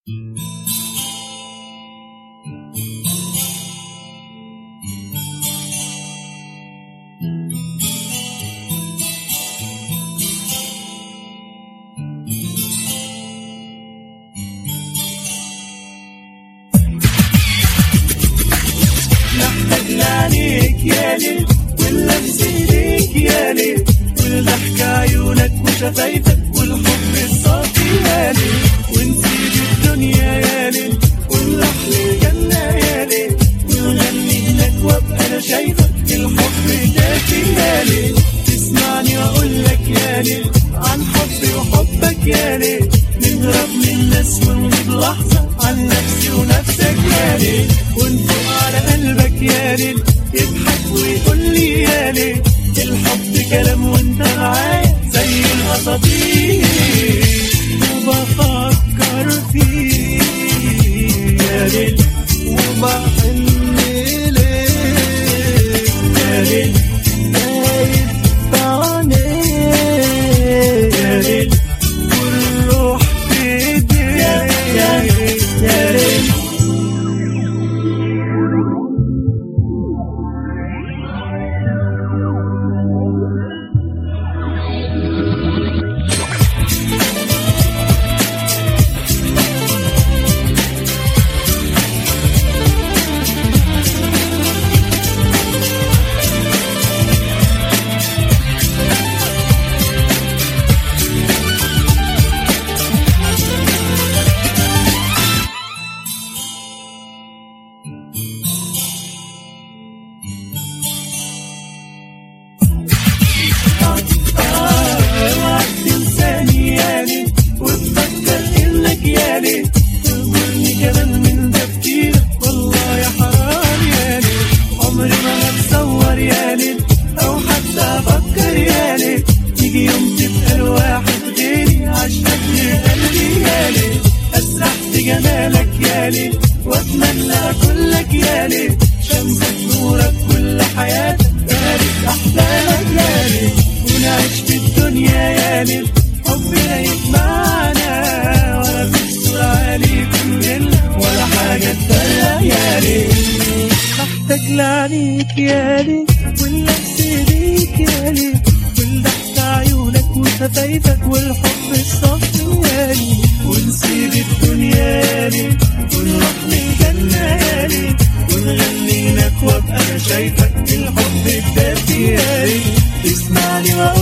محتاج لعينيك يا ليل واللمس ايديك يا ليل والضحك عيونك وشفايفك والحب الصافي يا ليل ونسيب الدنيا يا ليل ونروح للجنة يا ليل ونغني هناك وابقى انا شايفك الحب دافي يا ليل تسمعني واقولك يا ليل عن حبي وحبك يا ليل نهرب من الناس ونغيب لحظة عن نفسي ونفسك يا ليل ونفوق على قلبك يا ليل يضحك ويقول لي يا ليل الحب كلام وانت معايا زي الاساطير وبفكر فيه يا ليل وبحن ليك يا ليل دايب في عينيك يا ليل والروح في ايديك يا ليل وتفكر انك يا ليل تغمرني كمان من تفكيرك والله يا حرام يا ليل عمري ما هتصور يا ليل او حتى افكر يا ليل يجي يوم تبقى الواحد غيري عشقك لقلبي يا ليل اسرح في جمالك يا ليل واتمنى اكلك يا ليل شمسك نورك كل حياتك بارك احلامك يا ليل ونعيش في الدنيا يا ليل حبنا يجمعنا ولا تكسر عليكم إلا ولا حاجة تفرق يا ليل محتاج لعينيك يا ليل واللمس ايديك يا ليل والضحك عيونك وشفايفك والحب الصافي يا ليل ونسيب الدنيا يا ليل ونروح للجنة يا ليل ونغني هناك وابقى انا شايفك الحب الدافي يا ليل تسمعني